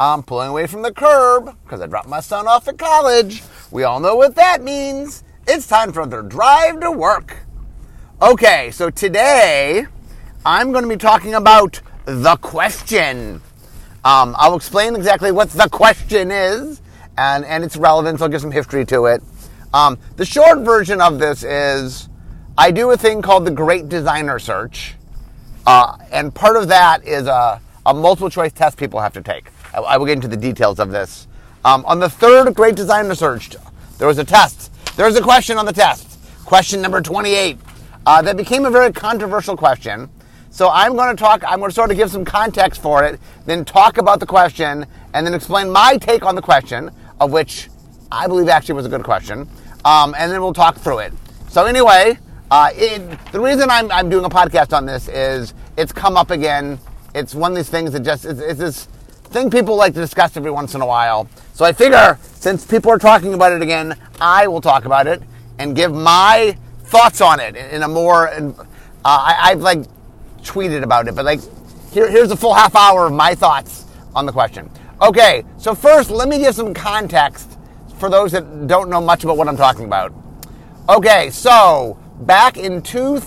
I'm pulling away from the curb because I dropped my son off at college. We all know what that means. It's time for the drive to work. Okay, so today I'm going to be talking about the question. I'll explain exactly what the question is and its relevance. I'll give some history to it. The short version of this is I do a thing called the Great Designer Search. And part of that is a multiple choice test people have to take. I will get into the details of this. On the third Great Designer Search, there was a test. There was a question on the test. Question number 28. That became a very controversial question. So I'm going to sort of give some context for it, then talk about the question, and then explain my take on the question, of which I believe actually was a good question. And then we'll talk through it. So anyway, the reason I'm doing a podcast on this is it's come up again. It's one of these things that it's this thing people like to discuss every once in a while. So I figure since people are talking about it again, I will talk about it and give my thoughts on it in a more. I've like tweeted about it, but like here's a full half hour of my thoughts on the question. Okay, so first let me give some context for those that don't know much about what I'm talking about. Okay, so back in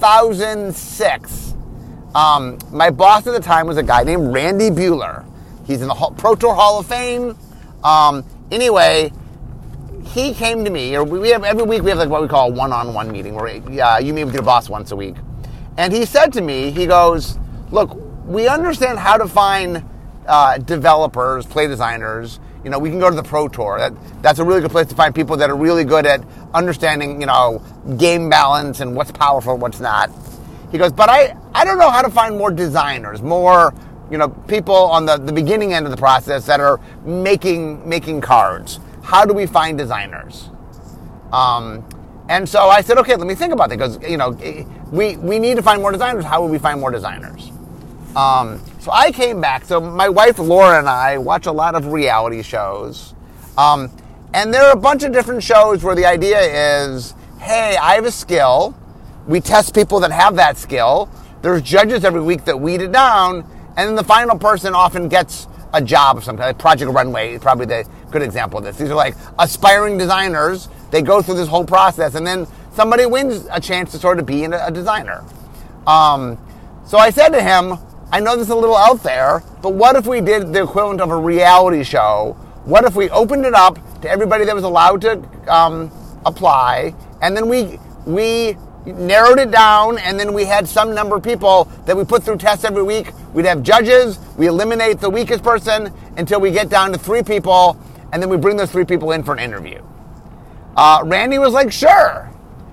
2006, my boss at the time was a guy named Randy Buehler. He's in the Pro Tour Hall of Fame. Anyway, he came to me, or we have every week we have like what we call a one-on-one meeting where you meet with your boss once a week. And he said to me, he goes, look, we understand how to find developers, play designers. You know, we can go to the Pro Tour. That's a really good place to find people that are really good at understanding, game balance and what's powerful and what's not. He goes, but I don't know how to find more designers, more, people on the beginning end of the process that are making cards. How do we find designers? And so I said, okay, let me think about that because, we need to find more designers. How would we find more designers? So I came back. So my wife, Laura, and I watch a lot of reality shows. And there are a bunch of different shows where the idea is, hey, I have a skill. We test people that have that skill. There's judges every week that weed it down. And then the final person often gets a job of some kind. Like Project Runway is probably the good example of this. These are like aspiring designers. They go through this whole process. And then somebody wins a chance to sort of be a designer. So I said to him, I know this is a little out there, but what if we did the equivalent of a reality show? What if we opened it up to everybody that was allowed to apply, and then we narrowed it down, and then we had some number of people that we put through tests every week. We'd have judges. We eliminate the weakest person until we get down to 3 people, and then we bring those 3 people in for an interview. Randy was like, sure.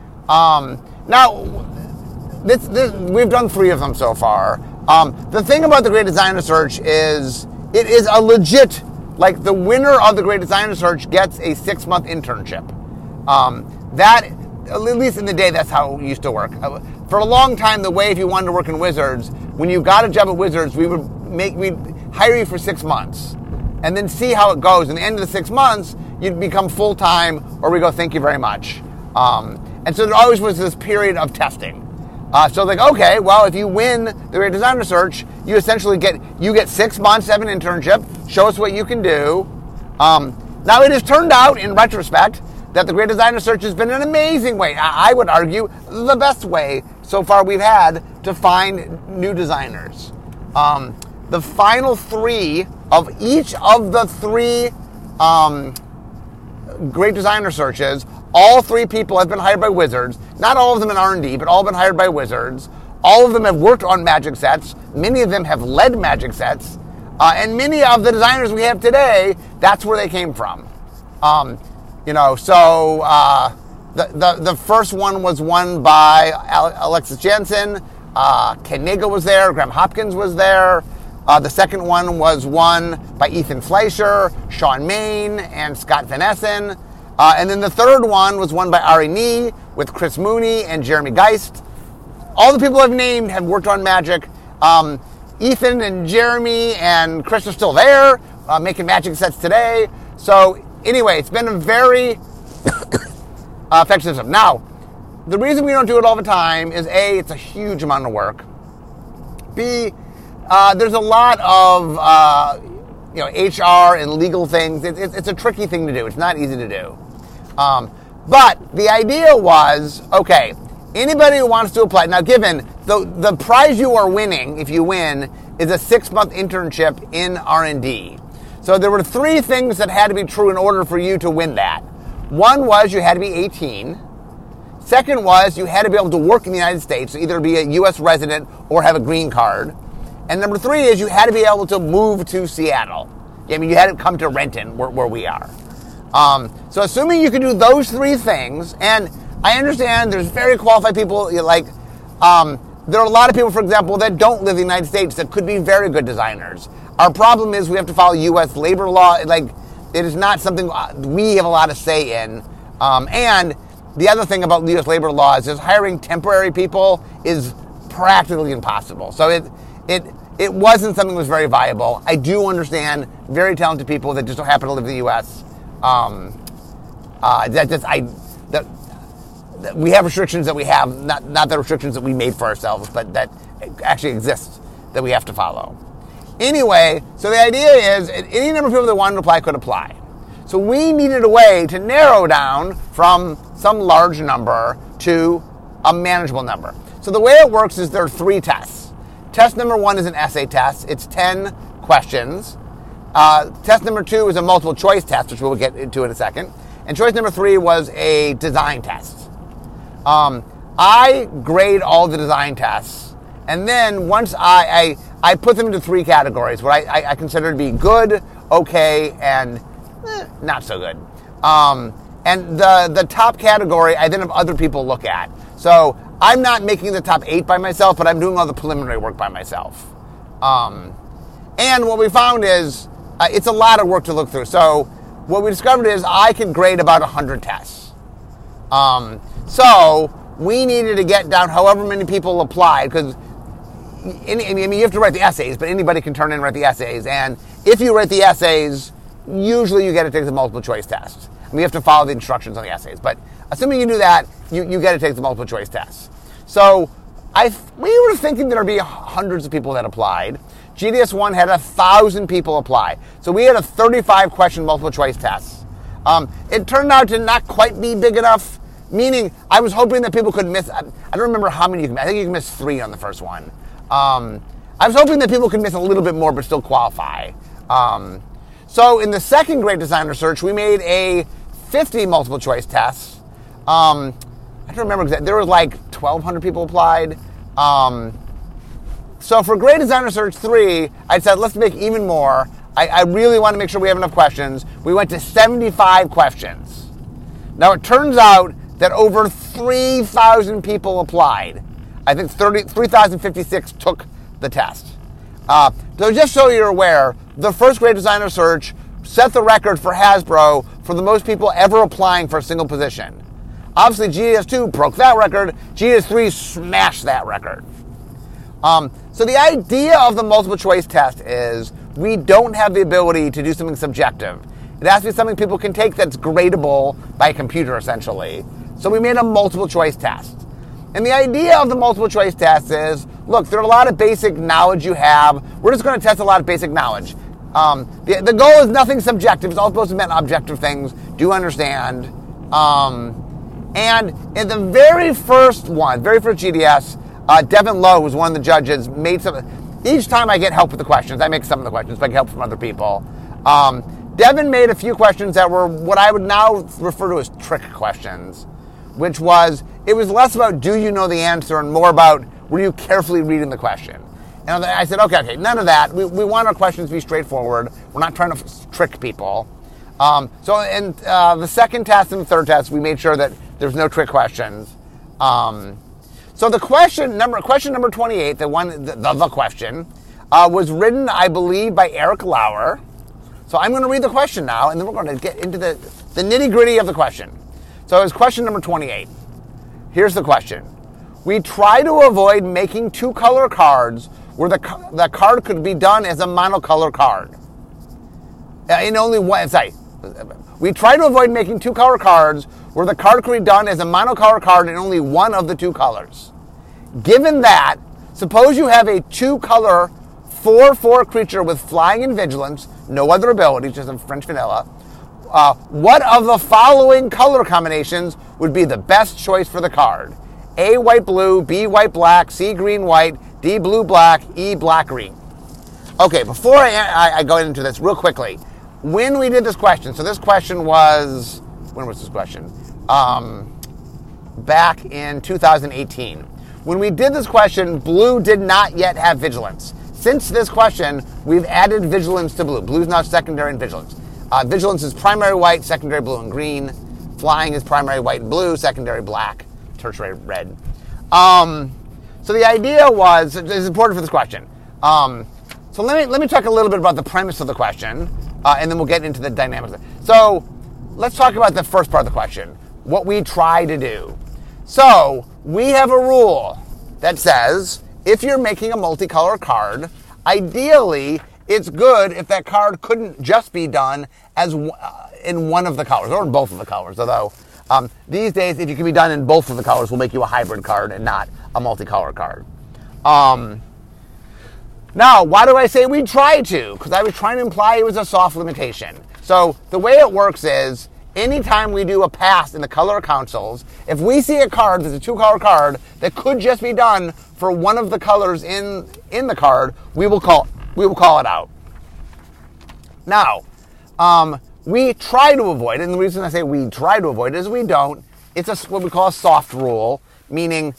Now, we've done 3 of them so far. The thing about the Great Designer Search is it is a legit, like the winner of the Great Designer Search gets a 6-month internship. That, at least in the day, that's how it used to work. For a long time, the way if you wanted to work in Wizards, when you got a job at Wizards, we'd hire you for 6 months and then see how it goes. And at the end of the 6 months, you'd become full-time or we go, thank you very much. And so there always was this period of testing. So like, okay, well, if you win the Great Designer Search, you essentially get 6 months to have an internship, show us what you can do. Now, it has turned out, in retrospect, that the Great Designer Search has been an amazing way, I would argue, the best way so far we've had to find new designers. The final 3 of each of the 3 Great Designer Searches, all 3 people have been hired by Wizards. Not all of them in R&D, but all been hired by Wizards. All of them have worked on Magic sets. Many of them have led Magic sets. And many of the designers we have today, that's where they came from. The first one was won by Alexis Jensen. Ken Nagle was there. Graham Hopkins was there. The second one was won by Ethan Fleischer, Sean Main, and Scott Van Essen. And then the third one was won by Ari Nee with Chris Mooney and Jeremy Geist. All the people I've named have worked on Magic. Ethan and Jeremy and Chris are still there, making Magic sets today. So anyway, it's been a very effective system. Now, the reason we don't do it all the time is A, it's a huge amount of work. B, there's a lot of HR and legal things. It's a tricky thing to do. It's not easy to do. But the idea was, okay, anybody who wants to apply. Now, given the prize you are winning, if you win, is a 6-month internship in R&D. So there were 3 things that had to be true in order for you to win that. One was you had to be 18. Second was you had to be able to work in the United States, so either be a U.S. resident or have a green card. And number 3 is you had to be able to move to Seattle. I mean, you had to come to Renton, where we are. So assuming you could do those 3 things, and I understand there's very qualified people, there are a lot of people, for example, that don't live in the United States that could be very good designers. Our problem is we have to follow U.S. labor law. It is not something we have a lot of say in. And the other thing about U.S. labor laws is hiring temporary people is practically impossible. So it wasn't something that was very viable. I do understand very talented people that just don't happen to live in the U.S. That we have restrictions that we have, not the restrictions that we made for ourselves, but that actually exist that we have to follow. Anyway, so the idea is any number of people that wanted to apply could apply. So we needed a way to narrow down from some large number to a manageable number. So the way it works is there are 3 tests. Test number 1 is an essay test. It's 10 questions. Test number 2 is a multiple choice test, which we'll get into in a second. And choice number 3 was a design test. I grade all the design tests, and then once I put them into 3 categories, what I consider to be good, okay, and not so good. And the top category, I then have other people look at. So I'm not making the top 8 by myself, but I'm doing all the preliminary work by myself. And what we found is it's a lot of work to look through. So what we discovered is I can grade about 100 tests. So we needed to get down however many people applied, because you have to write the essays, but anybody can turn in and write the essays. And if you write the essays, usually you get to take the multiple choice test. I mean, you have to follow the instructions on the essays. But assuming you do that, you get to take the multiple choice test. So we were thinking there'd be hundreds of people that applied. GDS1 had 1,000 people apply. So we had a 35-question multiple choice test. It turned out to not quite be big enough, meaning I was hoping that people could miss, I don't remember how many you can miss. I think you can miss 3 on the first one. I was hoping that people could miss a little bit more but still qualify. So in the second Great Designer Search, we made a 50 multiple choice test. I don't remember exactly. There was like 1,200 people applied. So for Great Designer Search 3, I said, let's make even more. I really want to make sure we have enough questions. We went to 75 questions. Now it turns out that over 3,000 people applied. I think 3,056 took the test. So just so you're aware, the first Great Designer Search set the record for Hasbro for the most people ever applying for a single position. Obviously, GDS2 broke that record. GDS3 smashed that record. So the idea of the multiple choice test is we don't have the ability to do something subjective. It has to be something people can take that's gradable by a computer, essentially. So we made a multiple choice test. And the idea of the multiple choice test is, look, there are a lot of basic knowledge you have. We're just going to test a lot of basic knowledge. The goal is nothing subjective. It's all supposed to mean objective things. Do you understand? And in the very first GDS, Devin Lowe, who's one of the judges, made some. Each time I get help with the questions, I make some of the questions, but I get help from other people. Devin made a few questions that were what I would now refer to as trick questions, which was, it was less about do you know the answer and more about were you carefully reading the question. And I said, okay, none of that. We want our questions to be straightforward. We're not trying to trick people. So in the second test and the third test, we made sure that there's no trick questions. So the question number 28, the question, was written, I believe, by Eric Lauer. So I'm going to read the question now, and then we're going to get into the nitty-gritty of the question. So it was question number 28. Here's the question. We try to avoid making 2-color cards where the card could be done as a monocolor card. In only one, we try to avoid making 2-color cards where the card could be done as a monocolor card in only one of the 2 colors. Given that, suppose you have a 2-color 4/4 creature with flying and vigilance, no other abilities, just a French vanilla. What of the following color combinations would be the best choice for the card? A, white blue, B, white black, C, green white, D, blue black, E, black green. Okay, before I go into this real quickly, when we did this question, so this question was, when was this question? Back in 2018. When we did this question, blue did not yet have vigilance. Since this question, we've added vigilance to blue. Blue is now secondary in vigilance. Vigilance is primary white, secondary blue and green. Flying is primary white and blue, secondary black, tertiary red. So the idea was, it's important for this question. So let me talk a little bit about the premise of the question, and then we'll get into the dynamics. So let's talk about the first part of the question, what we try to do. So we have a rule that says if you're making a multicolor card, ideally it's good if that card couldn't just be done as in one of the colors or in both of the colors. Although these days, if you can be done in both of the colors, we'll make you a hybrid card and not a multicolor card. Now, why do I say we try to? Because I was trying to imply it was a soft limitation. So the way it works is, anytime we do a pass in the color consoles, if we see a card that's a two-color card that could just be done for one of the colors in the card, we will call it out. Now, we try to avoid it, and the reason I say we try to avoid it is we don't. It's what we call a soft rule, meaning,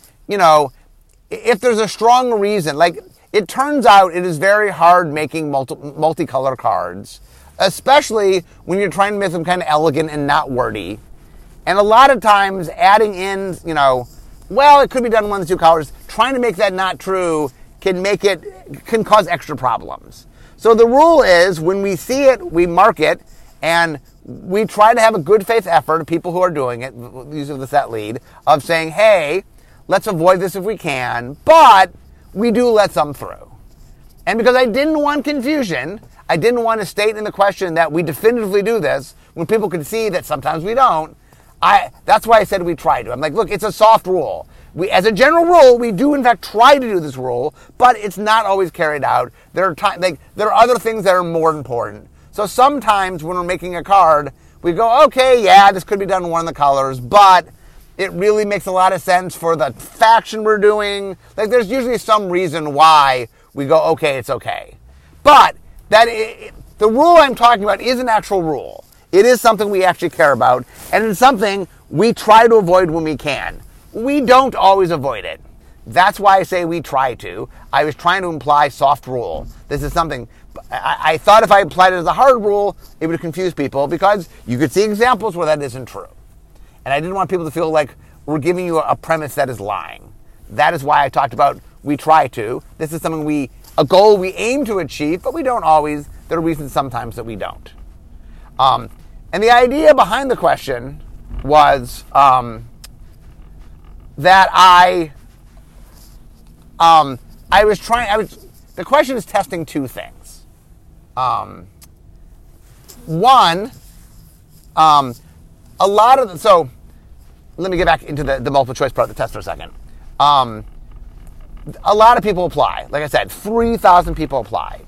if there's a strong reason, like it turns out it is very hard making multicolor cards, especially when you're trying to make them kind of elegant and not wordy. And a lot of times adding in, it could be done in one of the two colors, trying to make that not true can cause extra problems. So the rule is when we see it, we mark it, and we try to have a good faith effort, people who are doing it, using the set lead, of saying, hey, let's avoid this if we can, but we do let some through. And because I didn't want confusion, I didn't want to state in the question that we definitively do this when people can see that sometimes we don't. That's why I said we try to. I'm like, look, it's a soft rule. As a general rule, we do in fact try to do this rule, but it's not always carried out. There are other things that are more important. So sometimes when we're making a card, we go, okay, yeah, this could be done in one of the colors, but it really makes a lot of sense for the faction we're doing. Like, there's usually some reason why we go, okay, it's okay. But the rule I'm talking about is an actual rule. It is something we actually care about, and it's something we try to avoid when we can. We don't always avoid it. That's why I say we try to. I was trying to imply soft rule. This is something, I thought if I applied it as a hard rule, it would confuse people, because you could see examples where that isn't true. And I didn't want people to feel like we're giving you a premise that is lying. That is why I talked about we try to. This is something a goal we aim to achieve, but we don't always. There are reasons sometimes that we don't. And the idea behind the question was that the question is testing two things. One, so let me get back into the multiple choice part of the test for a second. A lot of people apply. Like I said, 3,000 people applied.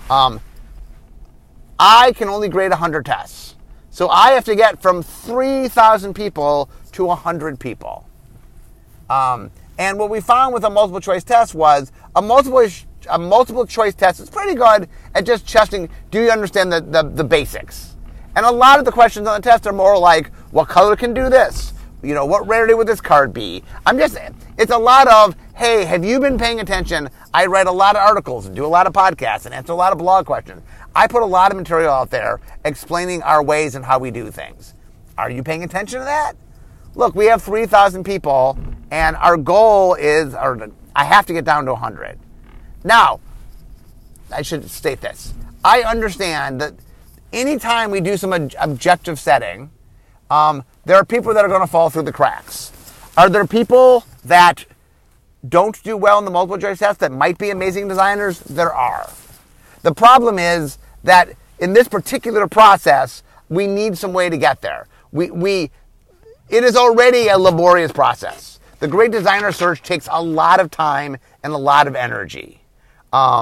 I can only grade 100 tests. So I have to get from 3,000 people to 100 people. And what we found with a multiple choice test was a multiple choice test is pretty good at just testing, do you understand the basics? And a lot of the questions on the test are more like, what color can do this? What rarity would this card be? It's a lot of, hey, have you been paying attention? I write a lot of articles and do a lot of podcasts and answer a lot of blog questions. I put a lot of material out there explaining our ways and how we do things. Are you paying attention to that? Look, we have 3,000 people, and our goal is, I have to get down to 100. Now, I should state this. I understand that anytime we do some objective setting, there are people that are going to fall through the cracks. Are there people that don't do well in the multiple choice test that might be amazing designers? There are. The problem is that in this particular process, we need some way to get there. It is already a laborious process. The great designer search takes a lot of time and a lot of energy. And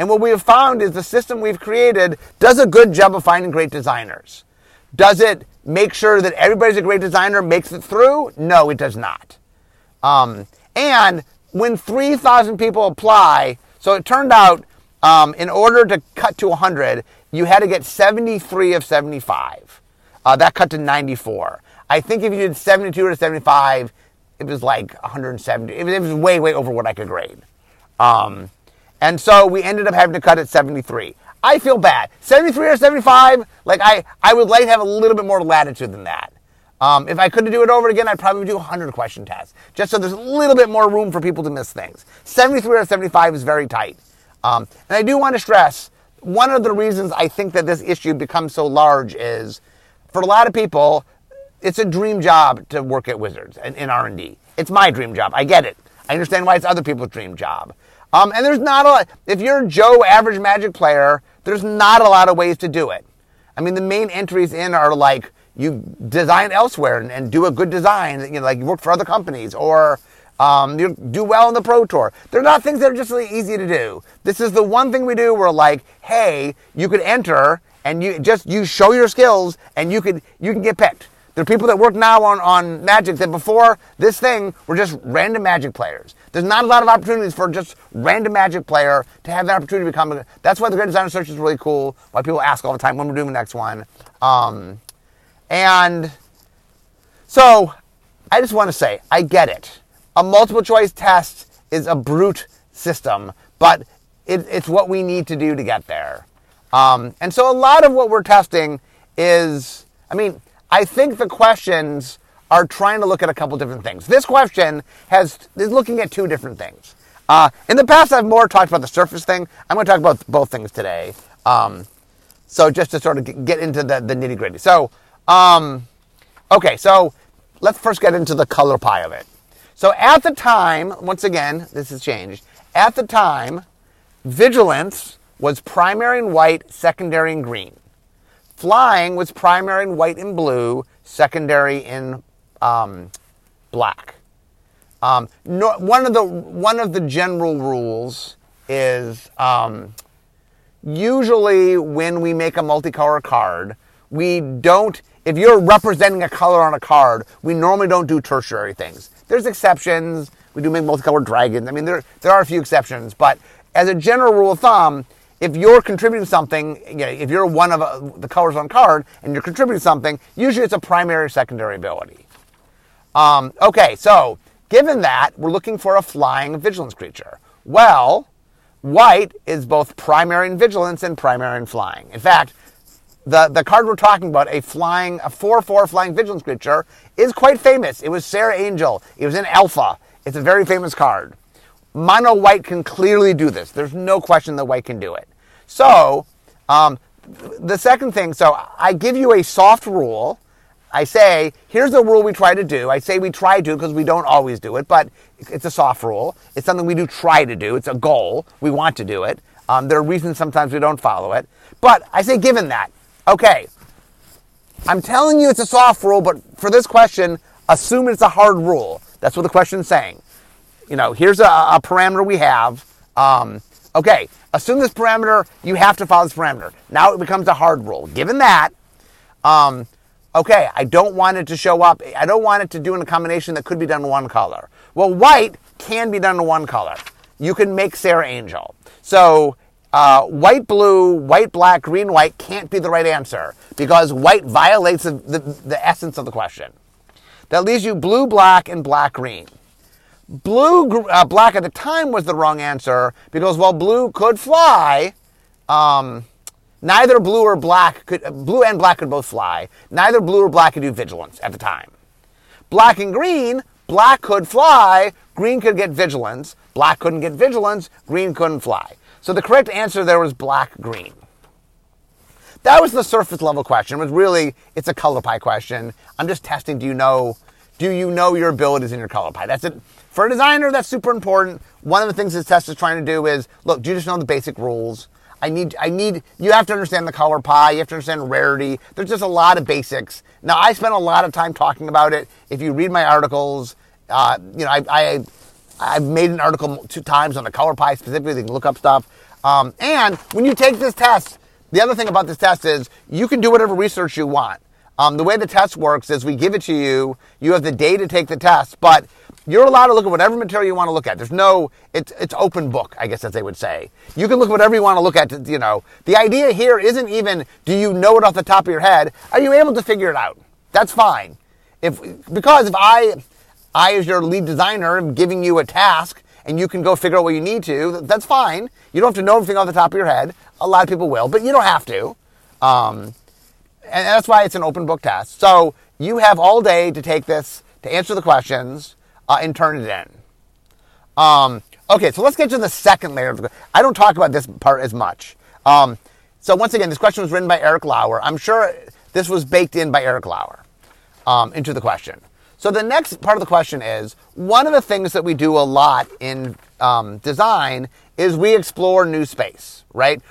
And what we have found is the system we've created does a good job of finding great designers. Does it make sure that everybody's a great designer, makes it through? No, it does not. And when 3,000 people apply, so it turned out in order to cut to 100, you had to get 73 of 75. That cut to 94. I think if you did 72 to 75, it was like 170. It was way, way over what I could grade. And so we ended up having to cut at 73. I feel bad. 73 or 75, like I would like to have a little bit more latitude than that. If I could do it over again, I'd probably do a 100 question test, just so there's a little bit more room for people to miss things. 73 or 75 is very tight. And I do want to stress, one of the reasons I think that this issue becomes so large is, for a lot of people, it's a dream job to work at Wizards and in R&D. It's my dream job. I get it. I understand why it's other people's dream job. And there's not a lot. If you're a Joe average Magic player, there's not a lot of ways to do it. I mean, the main entries in are like you design elsewhere and do a good design. You know, like you work for other companies, or you do well in the Pro Tour. They're not things that are just really easy to do. This is the one thing we do where, like, hey, you could enter and you show your skills and you can get picked. There are people that work now on Magic that before this thing were just random Magic players. There's not a lot of opportunities for just random Magic player to have that opportunity to become. That's why the Great Designer Search is really cool. Why people ask all the time when we're doing the next one. And so I just want to say, I get it. A multiple choice test is a brute system, but it's what we need to do to get there. And so a lot of what we're testing is, I think the questions are trying to look at a couple different things. This question is looking at two different things. In the past, I've more talked about the surface thing. I'm going to talk about both things today. So just to sort of get into the nitty gritty. So, okay, so let's first get into the color pie of it. So at the time, once again, this has changed. At the time, Vigilance was primary in white, secondary in green. Flying was primary in white and blue, secondary in black. One of the general rules is usually when we make a multicolor card, we don't. If you're representing a color on a card, we normally don't do tertiary things. There's exceptions. We do make multicolored dragons. There are a few exceptions, but as a general rule of thumb, if you're contributing something, if you're one of the colors on card and you're contributing something, usually it's a primary or secondary ability. Okay, so given that, we're looking for a flying vigilance creature. Well, white is both primary in vigilance and primary in flying. In fact, the card we're talking about, a 4/4 flying vigilance creature, is quite famous. It was Sarah Angel. It was in Alpha. It's a very famous card. Mono white can clearly do this. There's no question that white can do it. So, the second thing, so I give you a soft rule. I say, here's a rule we try to do. I say we try to because we don't always do it, but it's a soft rule. It's something we do try to do. It's a goal. We want to do it. There are reasons sometimes we don't follow it. But I say, given that, okay, I'm telling you it's a soft rule, but for this question, assume it's a hard rule. That's what the question's saying. Here's a parameter we have. Okay, assume this parameter, you have to follow this parameter. Now it becomes a hard rule. Given that, okay, I don't want it to show up. I don't want it to do in a combination that could be done in one color. Well, white can be done in one color. You can make Sarah Angel. So white, blue, white, black, green, white can't be the right answer because white violates the essence of the question. That leaves you blue, black, and black, green. Blue, black at the time was the wrong answer because while blue could fly, neither blue and black could both fly. Neither blue or black could do vigilance at the time. Black and green, black could fly, green could get vigilance. Black couldn't get vigilance, green couldn't fly. So the correct answer there was black, green. That was the surface level question. It was really, it's a color pie question. I'm just testing, do you know your abilities in your color pie? That's it. For a designer, that's super important. One of the things this test is trying to do is, look, do you just know the basic rules? You have to understand the color pie. You have to understand rarity. There's just a lot of basics. Now, I spent a lot of time talking about it. If you read my articles, I've made an article 2 times on the color pie specifically. You can look up stuff. And when you take this test, the other thing about this test is you can do whatever research you want. The way the test works is we give it to you. You have the day to take the test, but you're allowed to look at whatever material you want to look at. It's open book, I guess, as they would say. You can look at whatever you want to look at. The idea here isn't even, do you know it off the top of your head? Are you able to figure it out? That's fine. Because if I, as your lead designer, am giving you a task and you can go figure out what you need to, that's fine. You don't have to know everything off the top of your head. A lot of people will, but you don't have to. And that's why it's an open book test. So you have all day to take this, to answer the questions, and turn it in. Okay, so let's get to the second layer. I don't talk about this part as much. So once again, this question was written by Eric Lauer. I'm sure this was baked in by Eric Lauer into the question. So the next part of the question is, one of the things that we do a lot in design is we explore new space, right?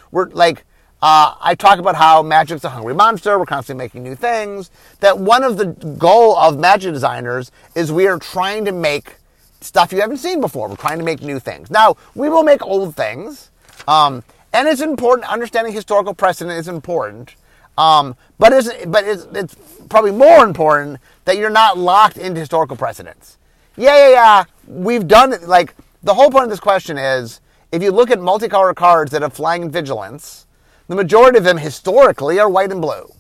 I talk about how Magic's a hungry monster. We're constantly making new things. That one of the goal of Magic designers is we are trying to make stuff you haven't seen before. We're trying to make new things. Now, we will make old things. And it's important. Understanding historical precedent is important. But it's probably more important that you're not locked into historical precedents. Yeah. We've done it. Like, the whole point of this question is, if you look at multicolor cards that have flying and vigilance, the majority of them historically are white and blue.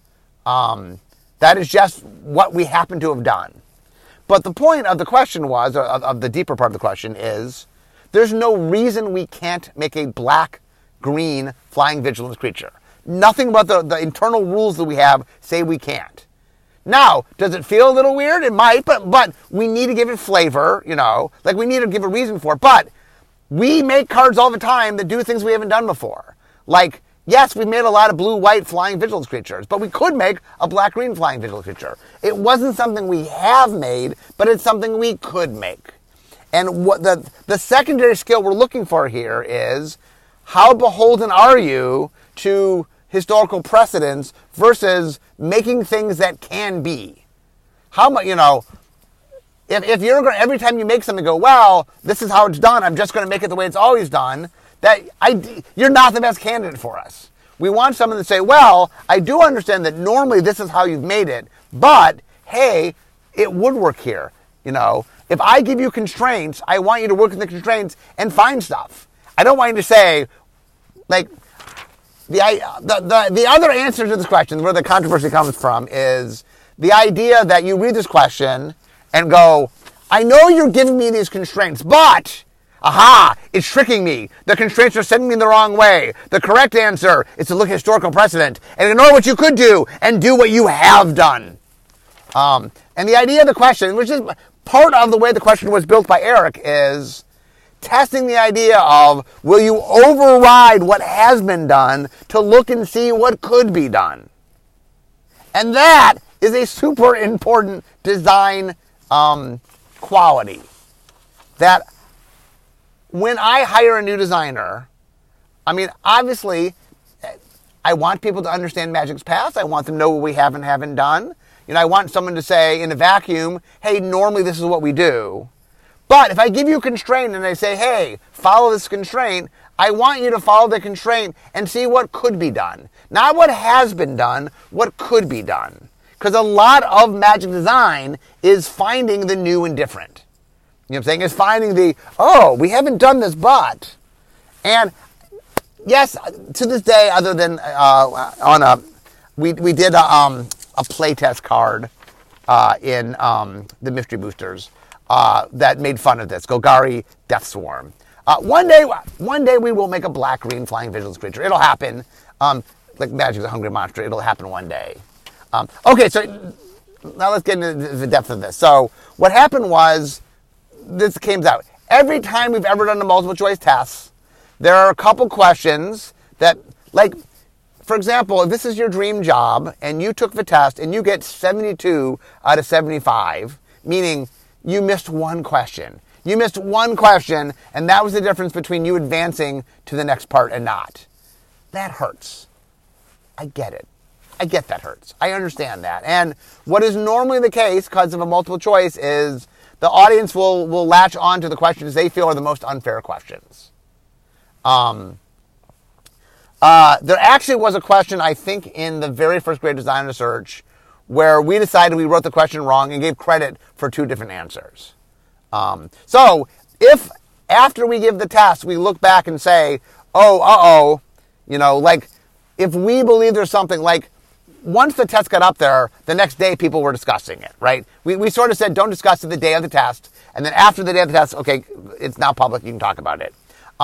That is just what we happen to have done. But the point of the question was, of the deeper part of the question is, there's no reason we can't make a black-green flying vigilance creature. Nothing about the internal rules that we have say we can't. Now, does it feel a little weird? It might, but we need to give it flavor, we need to give a reason for it. But we make cards all the time that do things we haven't done before. Like, yes, we made a lot of blue-white flying vigilance creatures, but we could make a black-green flying vigilance creature. It wasn't something we have made, but it's something we could make. And what the secondary skill we're looking for here is, how beholden are you to historical precedents versus making things that can be? How much, if you're going to, every time you make something, go, well, this is how it's done, I'm just going to make it the way it's always done, you're not the best candidate for us. We want someone to say, well, I do understand that normally this is how you've made it, but hey, it would work here. If I give you constraints, I want you to work with the constraints and find stuff. I don't want you to say, the other answer to this question, where the controversy comes from, is the idea that you read this question and go, I know you're giving me these constraints, but aha, it's tricking me. The constraints are sending me the wrong way. The correct answer is to look at historical precedent and ignore what you could do and do what you have done. And the idea of the question, which is part of the way the question was built by Eric, is testing the idea of, will you override what has been done to look and see what could be done? And that is a super important design quality. That when I hire a new designer, obviously, I want people to understand Magic's past. I want them to know what we have and haven't done. I want someone to say in a vacuum, hey, normally this is what we do. But if I give you a constraint and I say, hey, follow this constraint, I want you to follow the constraint and see what could be done. Not what has been done, what could be done. Because a lot of Magic design is finding the new and different. You know what I'm saying? It's finding we haven't done this, but. And yes, to this day, other than we did a playtest card in the Mystery Boosters that made fun of this, Golgari Death Swarm. One day we will make a black-green flying vigilance creature. It'll happen. Magic's a hungry monster. It'll happen one day. Okay, so now let's get into the depth of this. So what happened was, this came out. Every time we've ever done the multiple choice tests, there are a couple questions that, for example, if this is your dream job and you took the test and you get 72 out of 75, meaning you missed one question. You missed one question, and that was the difference between you advancing to the next part and not. That hurts. I get it. I get that hurts. I understand that. And what is normally the case, because of a multiple choice, is the audience will latch on to the questions they feel are the most unfair questions. There actually was a question, I think, in the very first grade designer search where we decided we wrote the question wrong and gave credit for 2 different answers. So if after we give the test, we look back and say, like if we believe there's something like, once the test got up there, the next day people were discussing it, right? We sort of said, don't discuss it the day of the test. And then after the day of the test, okay, it's now public, you can talk about it.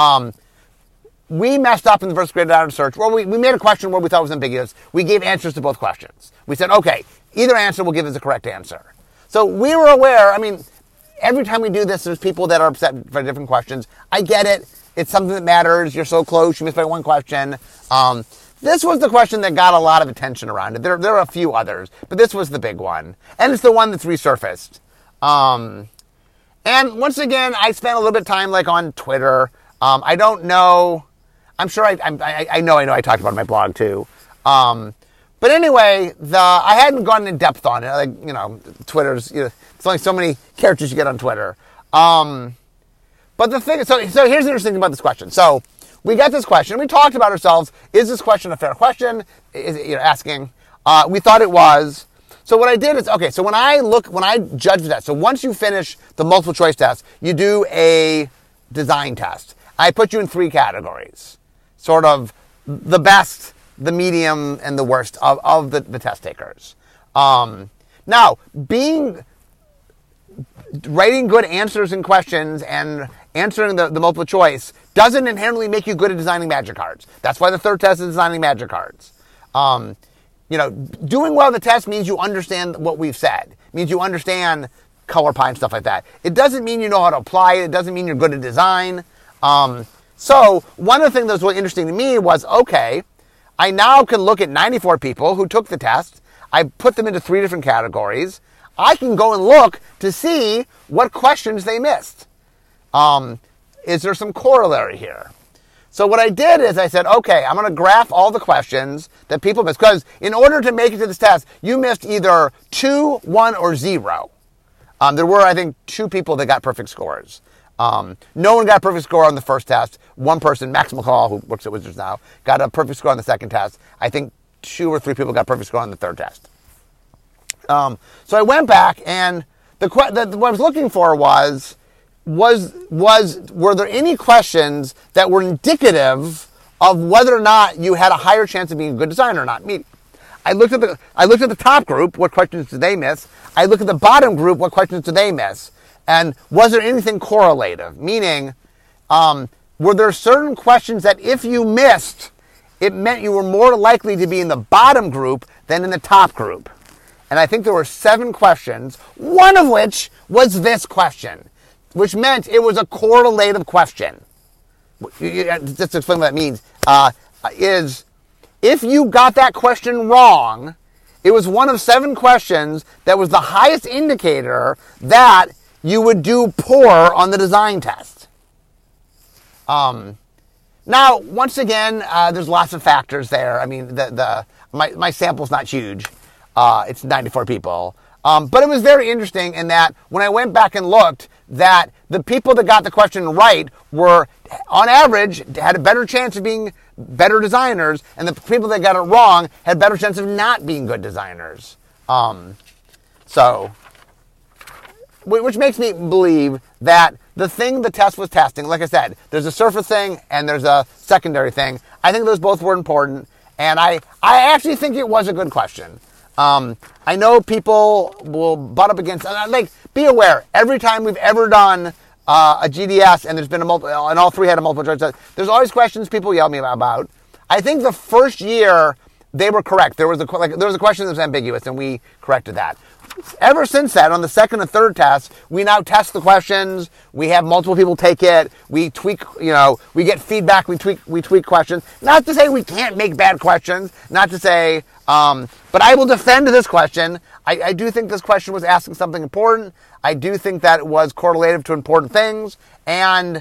We messed up in the first grade designer search. Well, we made a question where we thought it was ambiguous. We gave answers to both questions. We said, okay, either answer will give us the correct answer. So we were aware, every time we do this, there's people that are upset for different questions. I get it. It's something that matters. You're so close. You missed by one question. This was the question that got a lot of attention around it. There are a few others, but this was the big one. And it's the one that's resurfaced. And once again, I spent a little bit of time on Twitter. I don't know. I'm sure I know I talked about it on my blog too. But anyway, I hadn't gone in depth on it. Twitter's, it's only so many characters you get on Twitter. But the thing, so here's the interesting thing about this question. So we got this question. We talked about ourselves. Is this question a fair question? Is it, asking? We thought it was. So what I did is, okay, so when I judge the test, so once you finish the multiple choice test, you do a design test. I put you in 3 categories. Sort of the best, the medium, and the worst of the test takers. Now, writing good answers and questions and answering the multiple choice doesn't inherently make you good at designing magic cards. That's why the 3rd test is designing magic cards. Doing well in the test means you understand what we've said. It means you understand color pie and stuff like that. It doesn't mean you know how to apply it. It doesn't mean you're good at design. So one of the things that was really interesting to me was, okay, I now can look at 94 people who took the test. I put them into 3 different categories. I can go and look to see what questions they missed. Is there some corollary here? So what I did is I said, okay, I'm going to graph all the questions that people missed. Because in order to make it to this test, you missed either 2, 1, or 0. There were, I think, 2 people that got perfect scores. No one got a perfect score on the first test. One person, Max McCall, who works at Wizards now, got a perfect score on the second test. I think 2 or 3 people got a perfect score on the 3rd test. So I went back, and what I was looking for were there any questions that were indicative of whether or not you had a higher chance of being a good designer or not? I looked at the top group, what questions did they miss? I looked at the bottom group, what questions did they miss? And was there anything correlative? Meaning, were there certain questions that if you missed, it meant you were more likely to be in the bottom group than in the top group? And I think there were 7 questions, one of which was this question, which meant it was a correlative question. Just to explain what that means, is if you got that question wrong, it was one of 7 questions that was the highest indicator that you would do poor on the design test. Now, once again, there's lots of factors there. My sample's not huge. It's 94 people. But it was very interesting in that when I went back and looked, that the people that got the question right were, on average, had a better chance of being better designers, and the people that got it wrong had a better chance of not being good designers. Which makes me believe that the thing the test was testing, like I said, there's a surface thing and there's a secondary thing. I think those both were important, and I actually think it was a good question. I know people will butt up against, be aware, every time we've ever done a GDS and there's been and all 3 had a multiple choice test, there's always questions people yell at me about. I think the first year they were correct. There was a question that was ambiguous, and we corrected that. Ever since that, on the 2nd and 3rd test, we now test the questions. We have multiple people take it. We tweak, we get feedback. We tweak questions. Not to say we can't make bad questions. Not to say, but I will defend this question. I do think this question was asking something important. I do think that it was correlative to important things. And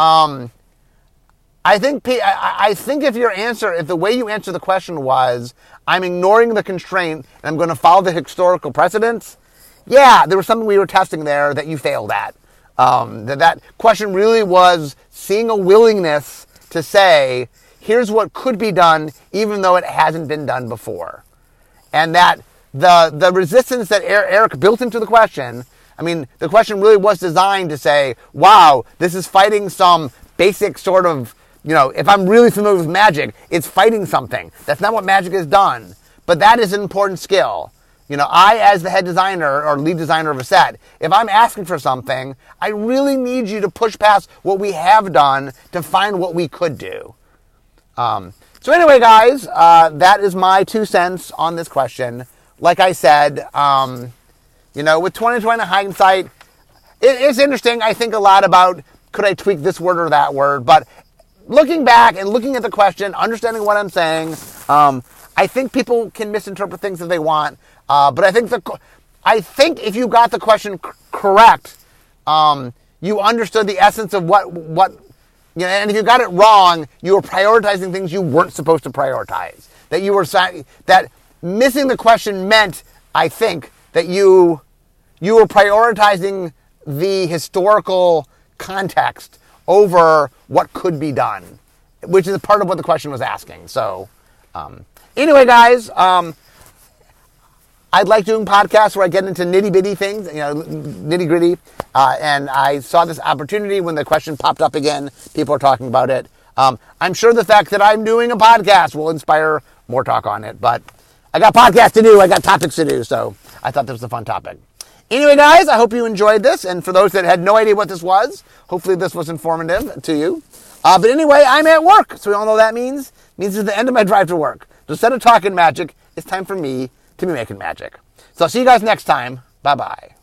I think if the way you answer the question was, I'm ignoring the constraint and I'm going to follow the historical precedents, yeah, there was something we were testing there that you failed at. That question really was seeing a willingness to say, here's what could be done even though it hasn't been done before. And that the resistance that Eric built into the question, I mean, the question really was designed to say, wow, this is fighting some basic sort of, if I'm really familiar with magic, it's fighting something. That's not what magic has done. But that is an important skill. I, as the head designer or lead designer of a set, if I'm asking for something, I really need you to push past what we have done to find what we could do. So anyway, guys, that is my 2 cents on this question. Like I said, with 2020 hindsight, it's interesting. I think a lot about, could I tweak this word or that word? But looking back and looking at the question, understanding what I'm saying, I think people can misinterpret things if they want. But I think if you got the question correct, you understood the essence of what and if you got it wrong, you were prioritizing things you weren't supposed to prioritize. That missing the question meant, I think, that you were prioritizing the historical context over what could be done, which is part of what the question was asking. So, anyway, guys, I'd like doing podcasts where I get into nitty-bitty things, nitty-gritty. And I saw this opportunity when the question popped up again. People are talking about it. I'm sure the fact that I'm doing a podcast will inspire more talk on it. But I got podcasts to do. I got topics to do. So I thought this was a fun topic. Anyway, guys, I hope you enjoyed this. And for those that had no idea what this was, hopefully this was informative to you. But anyway, I'm at work. So we all know what that means. It means it's the end of my drive to work. So instead of talking magic, it's time for me to be making magic. So I'll see you guys next time. Bye-bye.